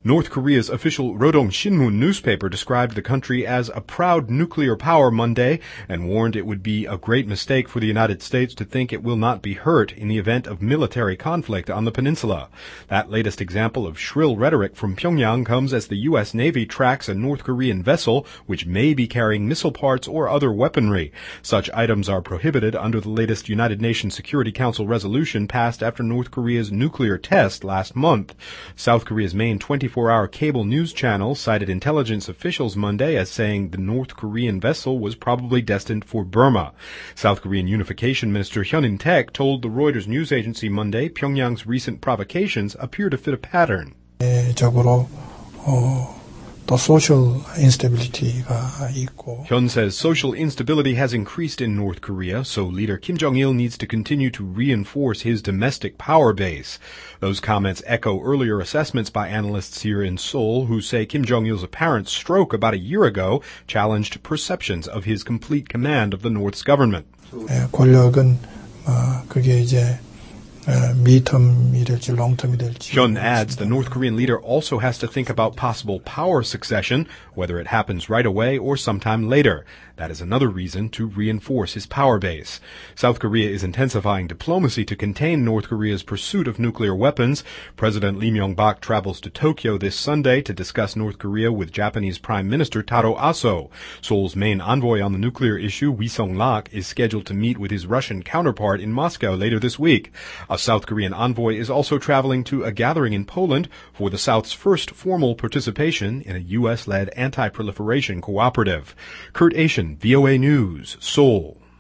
North Korea's official Rodong Shinmun newspaper described the country as a proud nuclear power Monday and warned it would be a great mistake for the United States to think it will not be hurt in the event of military conflict on the peninsula. That latest example of shrill rhetoric from Pyongyang comes as the U.S. Navy tracks a North Korean vessel which may be carrying missile parts or other weaponry. Such items are prohibited under the latest United Nations Security Council resolution passed after North Korea's nuclear test last month. South Korea's main 24-hour cable news channel cited intelligence officials Monday as saying the North Korean vessel was probably destined for Burma. South Korean Unification Minister Hyun In-taek told the Reuters news agency Monday Pyongyang's recent provocations appear to fit a pattern. social instability가 있고. Hyun says social instability has increased in North Korea, so leader Kim Jong-il needs to continue to reinforce his domestic power base. Those comments echo earlier assessments by analysts here in Seoul who say Kim Jong-il's apparent stroke about a year ago challenged perceptions of his complete command of the North's government. 권력은 그게 이제 midterm이 될지 long-term이 될지. Hyun adds the North Korean leader also has to think about possible power succession, whether it happens right away or sometime later. That is another reason to reinforce his power base. South Korea is intensifying diplomacy to contain North Korea's pursuit of nuclear weapons. President Lee Myung-bak travels to Tokyo this Sunday to discuss North Korea with Japanese Prime Minister Taro Aso. Seoul's main envoy on the nuclear issue, Wi Song-lak, is scheduled to meet with his Russian counterpart in Moscow later this week. A South Korean envoy is also traveling to a gathering in Poland for the South's first formal participation in a U.S.-led anti-proliferation cooperative. Kurt Asian, VOA News, Seoul.